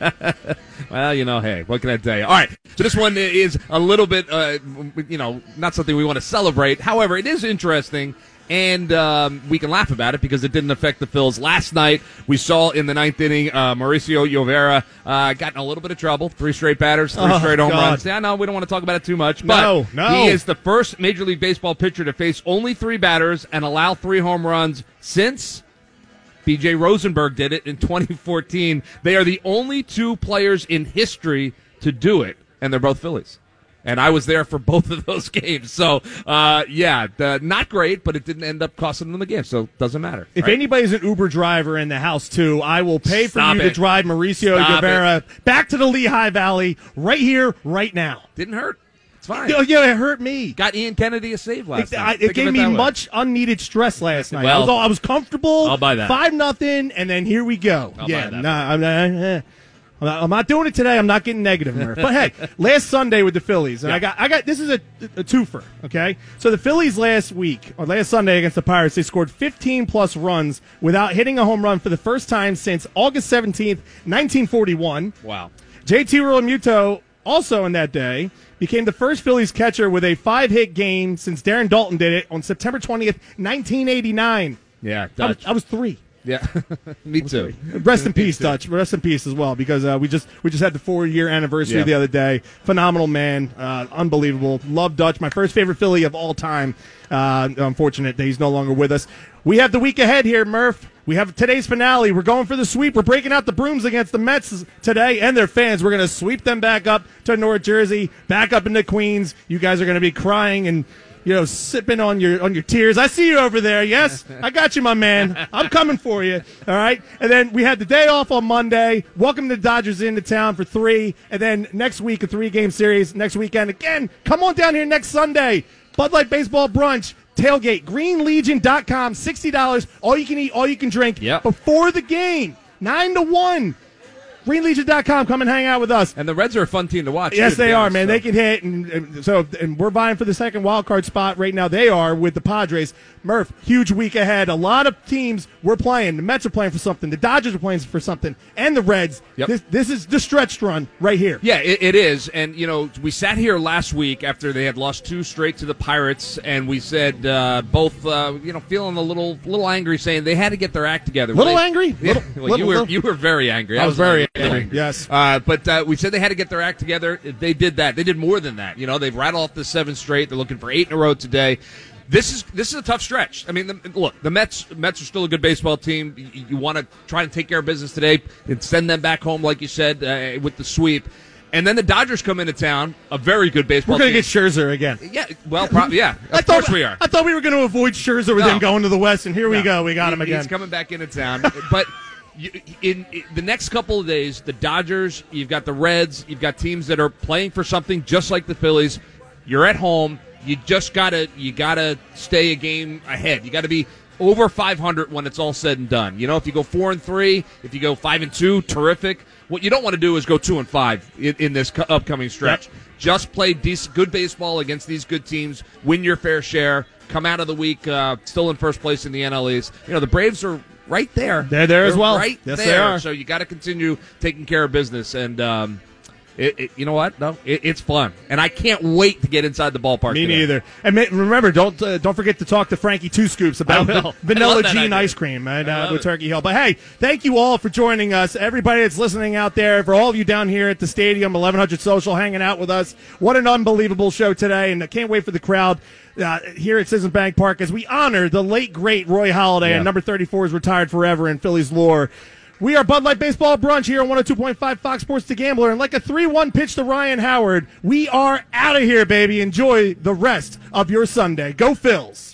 Well, hey, what can I tell you? All right, so this one is a little bit, not something we want to celebrate. However, it is interesting, and we can laugh about it because it didn't affect the Phils. Last night, we saw in the 9th inning, Mauricio Llovera got in a little bit of trouble. 3 straight batters, 3 straight home runs. Yeah, no, we don't want to talk about it too much. But No. He is the first Major League Baseball pitcher to face only 3 batters and allow 3 home runs since B.J. Rosenberg did it in 2014. They are the only 2 players in history to do it, and they're both Phillies. And I was there for both of those games. So, not great, but it didn't end up costing them the game, so it doesn't matter. If anybody's an Uber driver in the house, too, I will pay for Stop you it. to drive Mauricio Llovera back to the Lehigh Valley right here, right now. Didn't hurt. It's fine. Yeah, it hurt me. Got Ian Kennedy a save last night. It gave me much unneeded stress last night. Well, I was comfortable. I'll buy that. 5-0, and then here we go. I'll buy that. I'm not doing it today. I'm not getting negative, Murph. But hey, last Sunday with the Phillies, and I got this is a twofer. Okay, so the Phillies last Sunday against the Pirates, they scored 15+ runs without hitting a home run for the first time since August 17th, 1941. Wow. JT Realmuto also on that day became the first Phillies catcher with a 5-hit game since Darren Daulton did it on September 20th, 1989. Yeah, I was 3. Yeah, me too. Rest in peace, Dutch. Rest in peace as well, because we just had the 4-year anniversary the other day. Phenomenal man, unbelievable. Love Dutch, my first favorite Philly of all time. Unfortunate that he's no longer with us. We have the week ahead here, Murph. We have today's finale. We're going for the sweep. We're breaking out the brooms against the Mets today and their fans. We're going to sweep them back up to North Jersey, back up into Queens. You guys are going to be crying and sipping on your tears. I see you over there. Yes, I got you, my man. I'm coming for you. All right. And then we had the day off on Monday. Welcome the Dodgers into town for 3. And then next week, a 3-game series. Next weekend, again, come on down here next Sunday. Bud Light Baseball Brunch. Tailgate. GreenLegion.com. $60. All you can eat, all you can drink. Yep. Before the game. 9-1. GreenLegion.com. Come and hang out with us. And the Reds are a fun team to watch. Yes, too, they are, honest, man. so. They can hit, and we're vying for the second wild card spot right now. They are with the Padres. Murph, huge week ahead. A lot of teams we're playing. The Mets are playing for something. The Dodgers are playing for something, and the Reds. Yep. This is the stretched run right here. Yeah, it is. And we sat here last week after they had lost 2 straight to the Pirates, and we said both, feeling a little angry, saying they had to get their act together. Angry? Yeah. You were very angry. I was very angry. Yes. But we said they had to get their act together. They did that. They did more than that. They've rattled off the 7 straight. They're looking for 8 in a row today. This is a tough stretch. I mean, the Mets are still a good baseball team. You want to try and take care of business today and send them back home, like you said, with the sweep. And then the Dodgers come into town, a very good baseball team. We're going to get Scherzer again. Yeah, well, yeah. Of course we are. I thought we were going to avoid Scherzer with him going to the West, and here we go. We got him again. He's coming back into town. But in the next couple of days, the Dodgers, you've got the Reds, you've got teams that are playing for something just like the Phillies. You're at home. You just gotta stay a game ahead. You got to be over 500 when it's all said and done. You know, if you go 4-3, if you go 5-2, terrific. What you don't want to do is go 2-5 in this upcoming stretch. Yep. Just play good baseball against these good teams, win your fair share, come out of the week still in first place in the NL East. You know, the Braves are right there. They're there as well. Right yes, there. They are. So you got to continue taking care of business. And you know what? No, it's fun, and I can't wait to get inside the ballpark. Me today. neither. And remember, don't forget to talk to Frankie Two Scoops about Vanilla Gene ice cream with Turkey Hill. But hey, thank you all for joining us. Everybody that's listening out there, for all of you down here at the stadium, 1100 Social, hanging out with us. What an unbelievable show today, and I can't wait for the crowd here at Citizens Bank Park as we honor the late great Roy Halladay, and number 34 is retired forever in Phillies lore. We are Bud Light Baseball Brunch here on 102.5 Fox Sports The Gambler. And like a 3-1 pitch to Ryan Howard, we are out of here, baby. Enjoy the rest of your Sunday. Go Phils.